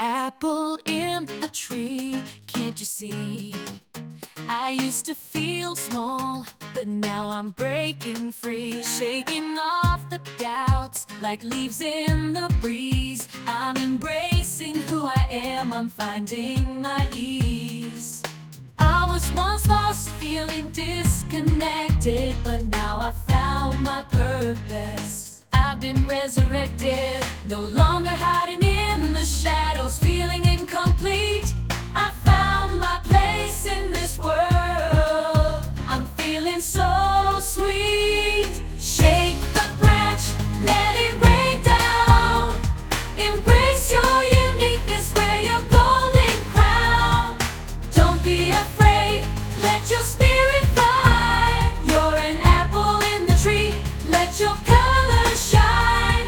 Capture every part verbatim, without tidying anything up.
apple in a tree, can't you see? I used to feel small, but now I'm breaking free. Shaking off the doubts like leaves in the breeze. I'm embracing who I am, I'm finding my ease. I was once lost, feeling disconnected, but now I found my purpose. I've been resurrected, no longer hiding in the shadows, feeling incomplete. I found my place in this world. I'm feeling so sweet. Shake the branch, let it rain down. Embrace your uniqueness, wear your golden crown. Don't be afraid, let your spirit fly. You're an apple in the tree, let your colors shine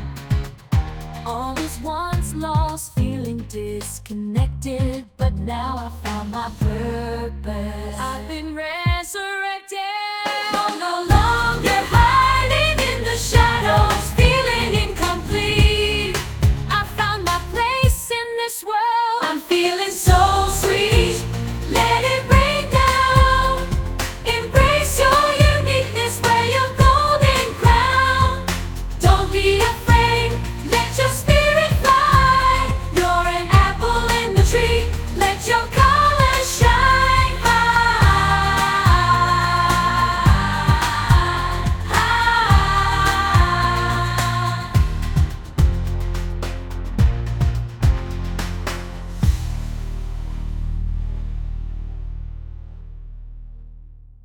high. All was once lost, feeling disconnected, but now